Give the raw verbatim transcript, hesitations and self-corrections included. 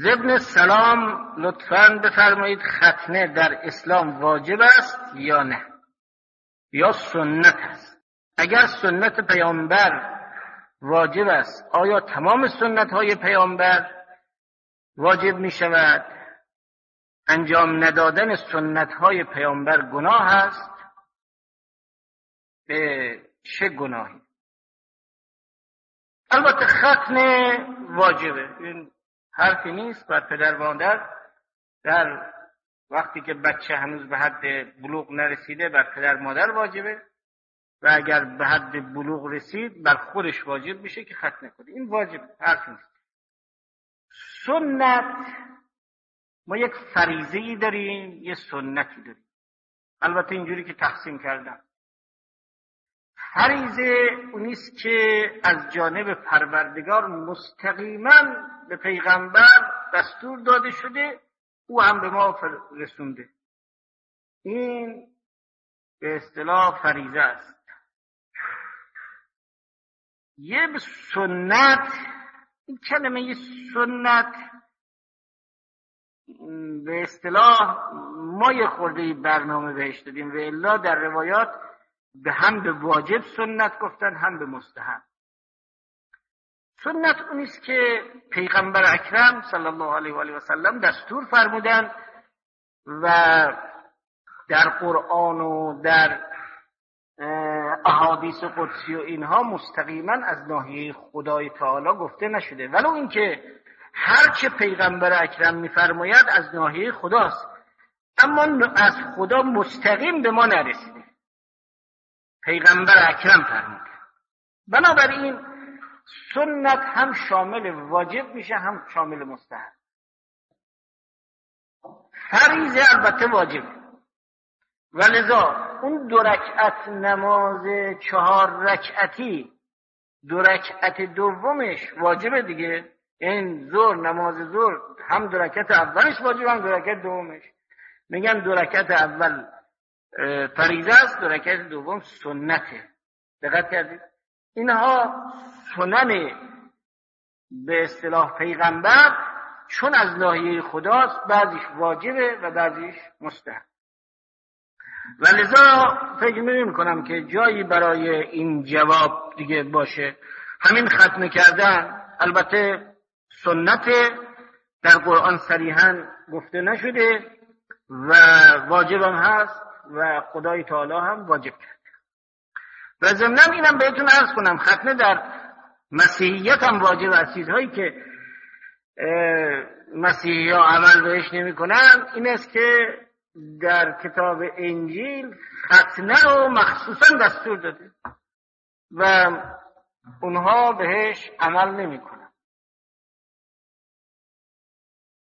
ابن سلام لطفاً بفرمایید ختنه در اسلام واجب است یا نه، یا سنت است؟ اگر سنت پیامبر واجب است، آیا تمام سنت های پیامبر واجب می شود؟ انجام ندادن سنت های پیامبر گناه است؟ به چه گناهی؟ البته ختنه واجبه، این حرفی نیست. بر پدر مادر در وقتی که بچه هنوز به حد بلوغ نرسیده بر پدر مادر واجبه، و اگر به حد بلوغ رسید بر خودش واجب میشه که ختنه کنه. این واجب، حرفی نیست. سنت، ما یک فریضه‌ای داریم، یه سنتی داریم. البته اینجوری که تقسیم کردم، فریضه اونیست که از جانب پروردگار مستقیما به پیغمبر دستور داده شده، او هم به ما رسونده. این به اصطلاح فریضه است. یه سنت، این کلمه یه سنت به اصطلاح ما یه خورده برنامه بهش دادیم و الا در روایات به هم به واجب سنت گفتن، هم به مستحب. سنت اونیست که پیغمبر اکرم صلی الله علیه و آله و سلم دستور فرمودن و در قرآن و در احادیث قدسی و اینها مستقیما از ناحیه خدای تعالی گفته نشده، ولو اینکه هر چه پیغمبر اکرم میفرماید از ناحیه خداست، اما از خدا مستقیم به ما نرسیده، پیغمبر اکرم فرمود. بنابراین سنت هم شامل واجب میشه، هم شامل مستحب. فریضه البته واجب، ولذا اون دو رکعت نماز چهار رکعتی، دو رکعت دومش واجبه دیگه. این ظهر، نماز ظهر هم دو رکعت اولش واجب، هم دو رکعت دومش. میگن دو رکعت اول فریضه است، دو رکعت دوم سنته. دقت کردید؟ اینها سنن به اصطلاح پیغمبر، چون از ناحیه خداست، بعضیش واجبه و بعضیش مستحب. و لذا فکر نمی کنم که جایی برای این جواب دیگه باشه. همین ختم کردن البته سنت، در قرآن صریحاً گفته نشده و واجب هم هست و خدای تعالی هم واجب کرده. و ضمناً اینم بهتون عرض کنم، ختنه در مسیحیت هم واجب است. چیزهایی که مسیحی ها عمل بهش نمی کنن این است که در کتاب انجیل ختنه رو مخصوصاً دستور داده و اونها بهش عمل نمی کنن.